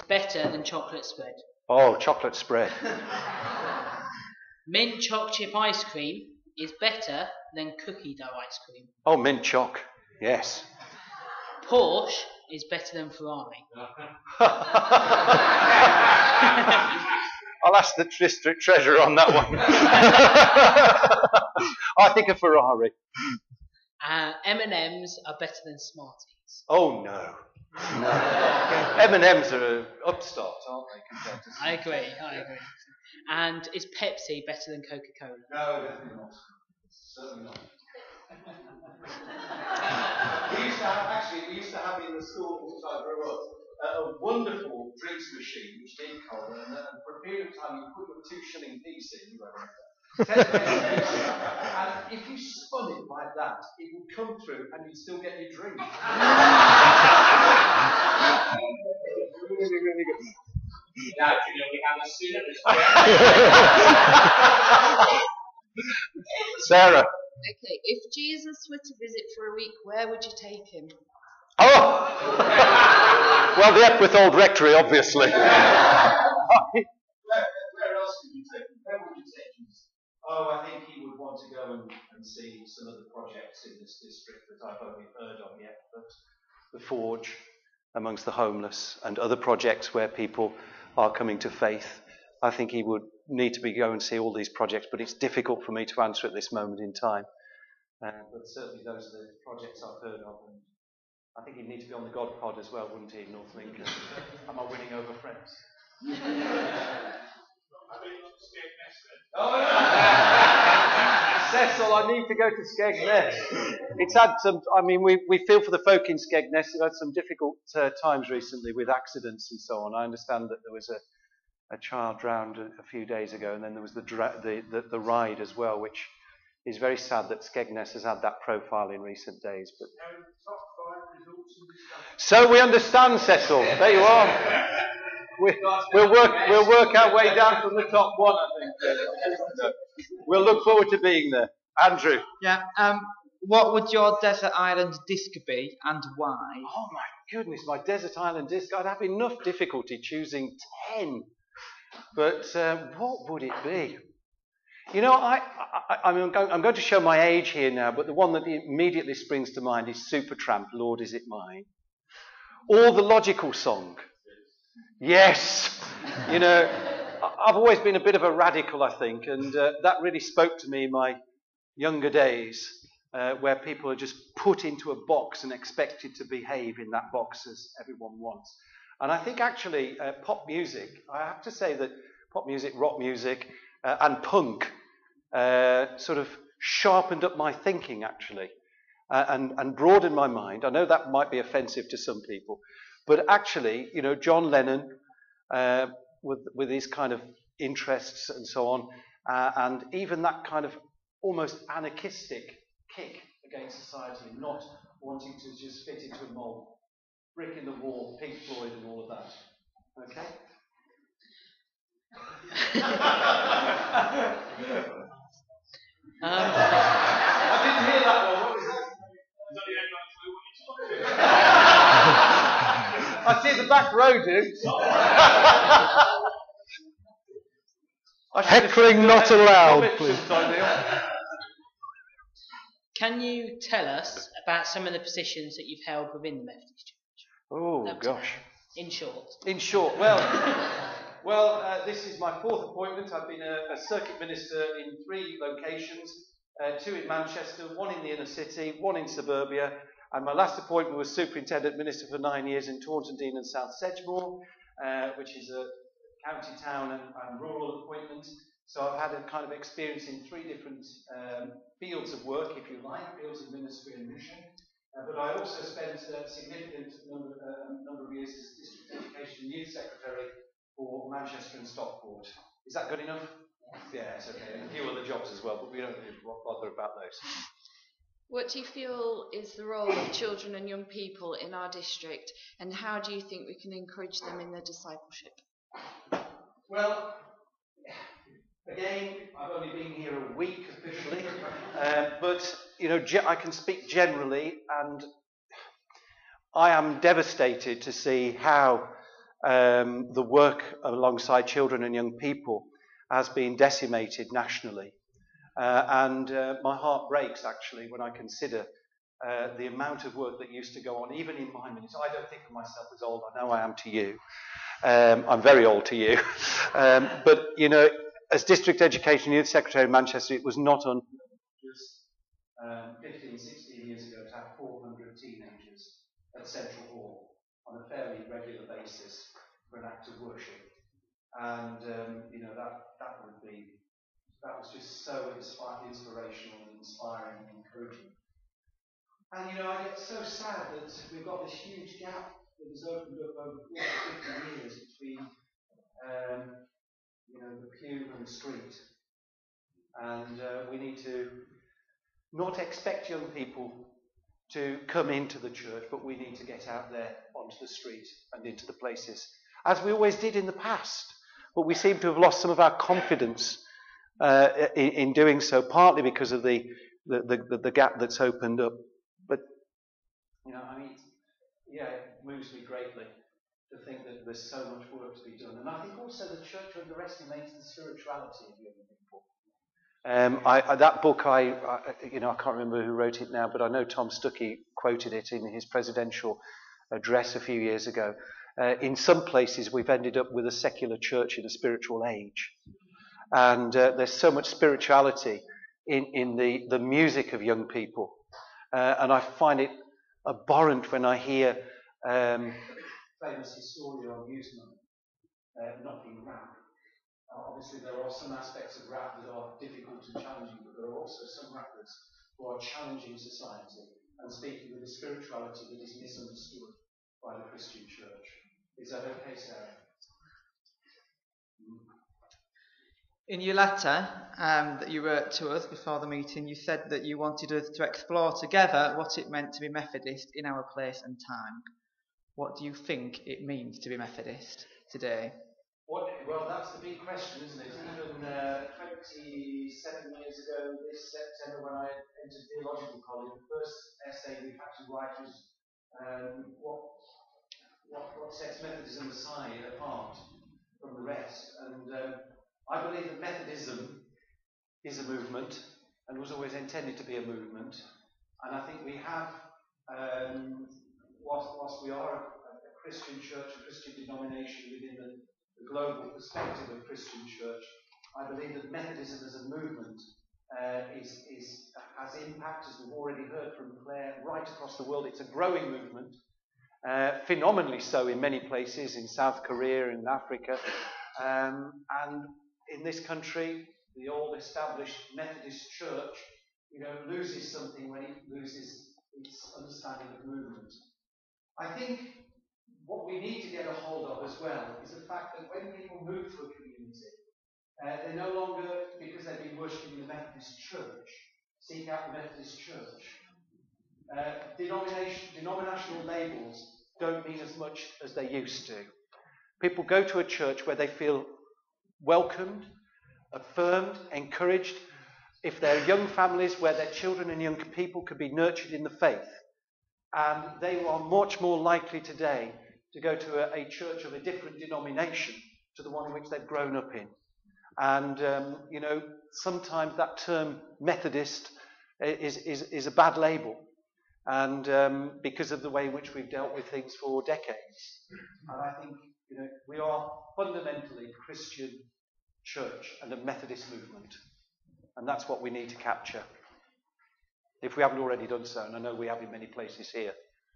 better than chocolate spread? Oh, chocolate spread. Mint choc chip ice cream is better than cookie dough ice cream. Oh, mint choc. Yes. Porsche is better than Ferrari. I'll ask the district treasurer on that one. I think a Ferrari. M&Ms are better than Smarties. Oh, no. M&Ms are upstarts, aren't they, compared to I agree. And is Pepsi better than Coca-Cola? No, definitely not. Certainly not. we used to have in the school since I grew up a wonderful drinks machine which did cola, and for a period of time you put a 2 shilling piece in, you won't remember. 10 pence a piece, and if you spun it like that, it would come through and you'd still get your drink. Really, really good. Now, do you know we have a student? Sarah. Okay, if Jesus were to visit for a week, where would you take him? Oh! Well, the Epworth Old Rectory, obviously. Where else could you take him? Where would you take him? Oh, I think he would want to go and see some of the projects in this district that I've only heard of yet. But the Forge amongst the homeless and other projects where people are coming to faith. I think he would need to go and see all these projects, but it's difficult for me to answer at this moment in time. But certainly those are the projects I've heard of. And I think he'd need to be on the God Pod as well, wouldn't he, in North Lincoln? Am I winning over friends? Cecil, I need to go to Skegness. It's had some, we feel for the folk in Skegness. They've had some difficult times recently with accidents and so on. I understand that there was a child drowned a few days ago, and then there was the ride as well, which is very sad that Skegness has had that profile in recent days. But so we understand, Cecil. There you are. We'll work our way down from the top one, I think. We'll look forward to being there. Andrew. Yeah. What would your desert island disc be, and why? Oh my goodness, my desert island disc. I'd have enough difficulty choosing 10. But what would it be? You know, I'm going to show my age here now, but the one that immediately springs to mind is Supertramp, Lord Is It Mine? Or the Logical Song. Yes! You know, I've always been a bit of a radical, I think, and that really spoke to me in my younger days, where people are just put into a box and expected to behave in that box as everyone wants. And I think actually pop music, I have to say that pop music, rock music, and punk sort of sharpened up my thinking, actually, and broadened my mind. I know that might be offensive to some people, but actually, you know, John Lennon, with his kind of interests and so on, and even that kind of almost anarchistic kick against society, not wanting to just fit into a mold. Brick in the Wall, Pink Floyd and all of that. Okay? I didn't hear that one. What was that? I see the back row, dude. Heckling not allowed, please. Can you tell us about some of the positions that you've held within the Methodist Church? Oh, gosh. In short. In short, well, this is my 4th appointment. I've been a circuit minister in 3 locations, 2 in Manchester, 1 in the inner city, 1 in suburbia, and my last appointment was superintendent minister for 9 years in Taunton Deane and South Sedgemoor, which is a county town and rural appointment. So I've had a kind of experience in 3 different fields of work, if you like, fields of ministry and mission. But I also spent a significant number of years as District Education and Youth Secretary for Manchester and Stockport. Is that good enough? Yeah, it's okay. And a few other jobs as well, but we don't really bother about those. What do you feel is the role of children and young people in our district, and how do you think we can encourage them in their discipleship? Well, again, I've only been here a week officially, but you know, I can speak generally, and I am devastated to see how the work alongside children and young people has been decimated nationally. And my heart breaks, actually, when I consider the amount of work that used to go on, even in my ministry. I don't think of myself as old. I know I am to you. I'm very old to you. But, you know, as District Education Youth Secretary in Manchester, it was not just 15, 16 years ago to have 400 teenagers at Central Hall on a fairly regular basis for an act of worship. And, you know, that was just so inspirational and inspiring and encouraging. And, you know, I get so sad that we've got this huge gap that has opened up over 40, 50 years between, you know, the pew and the street. And we need to not expect young people to come into the church, but we need to get out there onto the street and into the places, as we always did in the past. But we seem to have lost some of our confidence in doing so, partly because of the gap that's opened up. But, you know, I mean, yeah, it moves me greatly to think that there's so much work to be done. And I think also the church underestimates the spirituality of young people. That book, you know, I can't remember who wrote it now, but I know Tom Stuckey quoted it in his presidential address a few years ago. In some places, we've ended up with a secular church in a spiritual age. And there's so much spirituality in the music of young people. And I find it abhorrent when I hear famous Historia on Newsman knocking rap. Obviously, there are some aspects of rap that are difficult and challenging, but there are also some rappers who are challenging society and speaking with a spirituality that is misunderstood by the Christian church. Is that okay, Sarah? In your letter that you wrote to us before the meeting, you said that you wanted us to explore together what it meant to be Methodist in our place and time. What do you think it means to be Methodist today? Well, that's the big question, isn't it? Even 27 years ago, this September, when I entered theological college, the first essay we had to write was what sets Methodism apart from the rest. And I believe that Methodism is a movement and was always intended to be a movement. And I think we have, whilst we are a Christian church, a Christian denomination within the global perspective of Christian church, I believe that Methodism as a movement has impact, as we've already heard from Claire, right across the world. It's a growing movement, phenomenally so in many places, in South Korea, in Africa, and in this country, the old established Methodist church, you know, loses something when it loses its understanding of movement. I think what we need to get a hold of as well is the fact that when people move to a community, they no longer, because they've been worshipping in the Methodist church, seek out the Methodist church. Denominational labels don't mean as much as they used to. People go to a church where they feel welcomed, affirmed, encouraged. If they're young families, where their children and young people could be nurtured in the faith. And they are much more likely today to go to a church of a different denomination to the one in which they've grown up in. And, you know, sometimes that term Methodist is a bad label. And because of the way in which we've dealt with things for decades. And I think, you know, we are fundamentally a Christian church and a Methodist movement. And that's what we need to capture. If we haven't already done so, and I know we have in many places here.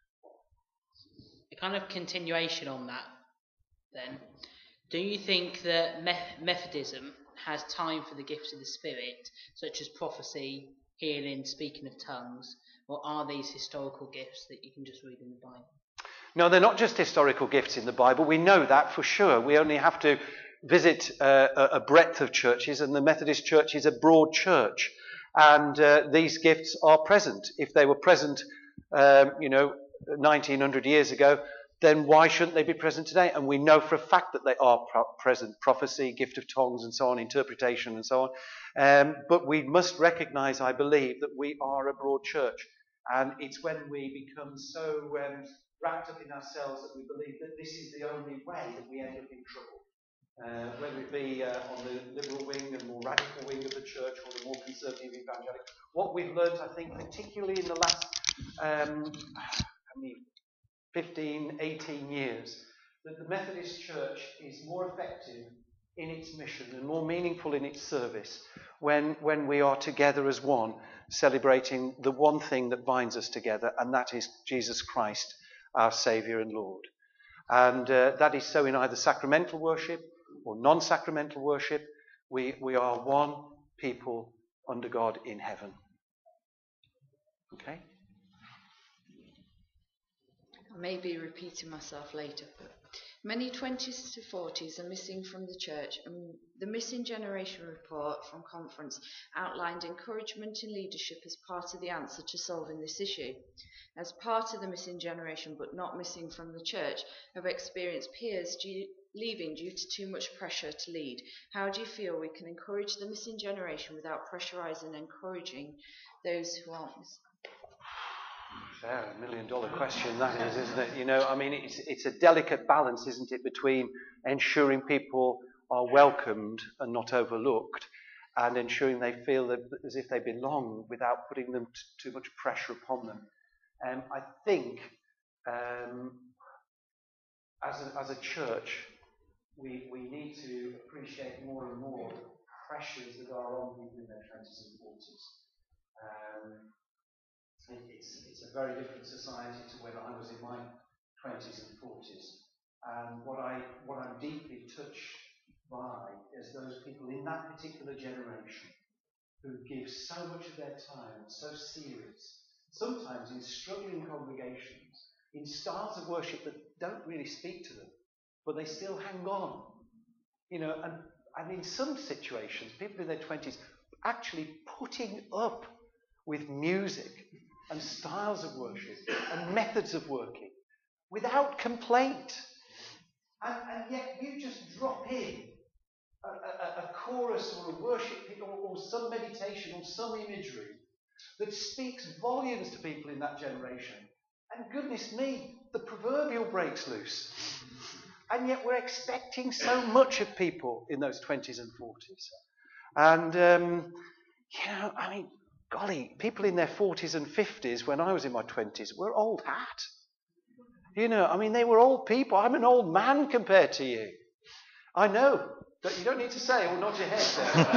A kind of continuation on that, then. Do you think that Methodism has time for the gifts of the Spirit, such as prophecy, healing, speaking of tongues, or are these historical gifts that you can just read in the Bible? No, they're not just historical gifts in the Bible. We know that for sure. We only have to visit a breadth of churches, and the Methodist Church is a broad church. And these gifts are present. If they were present, 1900 years ago, then why shouldn't they be present today? And we know for a fact that they are present. Prophecy, gift of tongues and so on, interpretation and so on. But we must recognise, I believe, that we are a broad church. And it's when we become so wrapped up in ourselves that we believe that this is the only way that we end up in trouble. Whether it be on the liberal wing and more radical wing of the church or the more conservative evangelical. What we've learned, I think, particularly in the last 15, 18 years, that the Methodist Church is more effective in its mission and more meaningful in its service when we are together as one, celebrating the one thing that binds us together, and that is Jesus Christ, our Saviour and Lord. And that is so in either sacramental worship or non-sacramental worship. We are one people under God in heaven. Okay? I may be repeating myself later, but many 20s to 40s are missing from the church, and the Missing Generation report from conference outlined encouragement in leadership as part of the answer to solving this issue. As part of the missing generation, but not missing from the church, have experienced peers leaving due to too much pressure to lead. How do you feel we can encourage the missing generation without pressurising and encouraging those who aren't missing? Fair, $1 million question that is, isn't it? You know, I mean, it's a delicate balance, isn't it, between ensuring people are welcomed and not overlooked, and ensuring they feel that, as if they belong without putting them too much pressure upon them. I think as a church, we need to appreciate more and more the pressures that are on people in their 20s and 40s. It's a very different society to when I was in my 20s and 40s. And what I'm deeply touched by is those people in that particular generation who give so much of their time, so serious, sometimes in struggling congregations, in styles of worship that don't really speak to them, but they still hang on. You know, and in some situations, people in their 20s actually putting up with music and styles of worship and methods of working without complaint. And yet you just drop in a chorus or a worship or some meditation or some imagery that speaks volumes to people in that generation. And goodness me, the proverbial breaks loose. And yet we're expecting so much of people in those 20s and 40s. And, you know, I mean, golly, people in their 40s and 50s when I was in my 20s were old hat. You know, I mean, they were old people. I'm an old man compared to you. I know. That you don't need to say or nod your head there. I've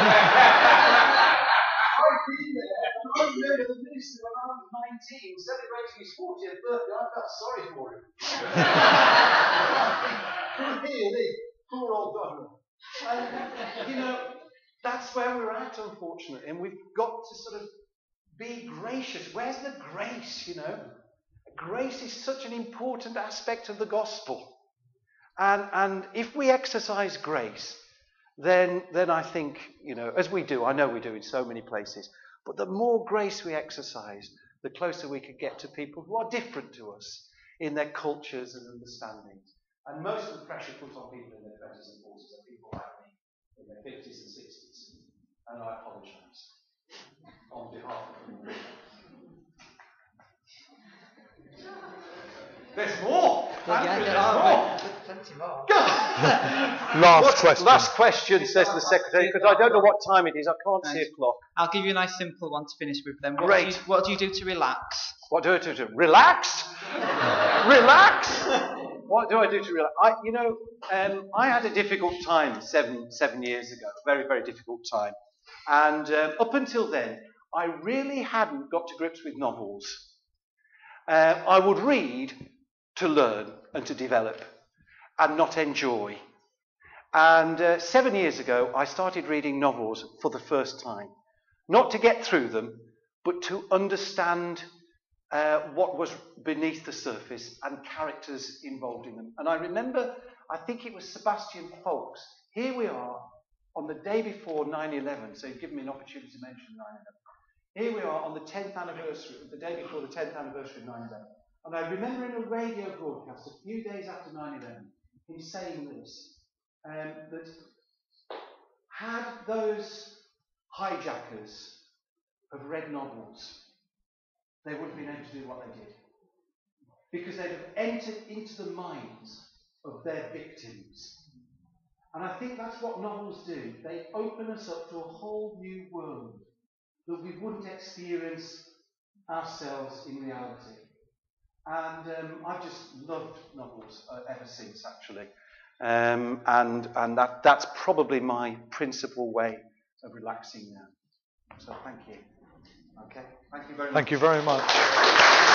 been there. I remember the minister when I was 19 celebrating his 40th birthday. I felt sorry for him. Really, poor old dog. And, you know, that's where we're at, unfortunately. And we've got to sort of be gracious. Where's the grace, you know? Grace is such an important aspect of the gospel. And if we exercise grace, then I think, you know, as we do, I know we do in so many places, but the more grace we exercise, the closer we could get to people who are different to us in their cultures and understandings. And most of the pressure put on people in their 20s and 40s are people like me in their 50s and 60s. And I apologise on behalf of them. There's more. Plenty more. Last question, says the secretary, because I don't know what time it is. I can't see a clock. I'll give you a nice simple one to finish with then. Great. What do you do to relax? What do I do to relax? Relax? What do I do to relax? I had a difficult time seven years ago. Very, very difficult time. And up until then, I really hadn't got to grips with novels. I would read to learn and to develop and not enjoy. And 7 years ago, I started reading novels for the first time. Not to get through them, but to understand what was beneath the surface and characters involved in them. And I remember, I think it was Sebastian Faulks. Here we are on the day before 9/11, so you've given me an opportunity to mention 9/11. Here we are on the 10th anniversary, the day before the 10th anniversary of 9/11. And I remember in a radio broadcast a few days after 9/11, him saying this, that had those hijackers have read novels, they wouldn't have been able to do what they did. because they'd have entered into the minds of their victims. And I think that's what novels do. They open us up to a whole new world that we wouldn't experience ourselves in reality. And I've just loved novels ever since, actually. And that's probably my principal way of relaxing now. So thank you. Okay, thank you very much. Thank you very much.